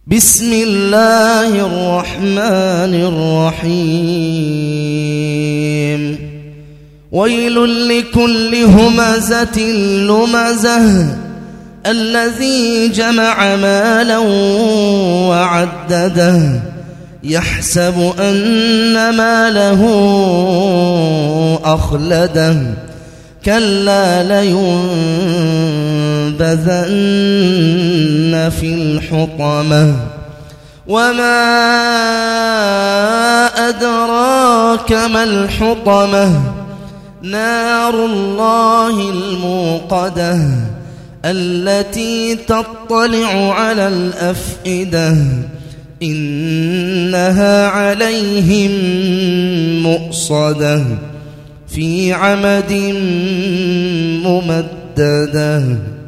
بسم الله الرحمن الرحيم ويل لكل همزة لمزة الذي جمع مالا وعدده يحسب أن ماله أخلده كلا لينبذن في الحطمة وما أدراك ما الحطمة نار الله الموقدة التي تطلع على الأفئدة إنها عليهم مؤصدة في عمد ممددة.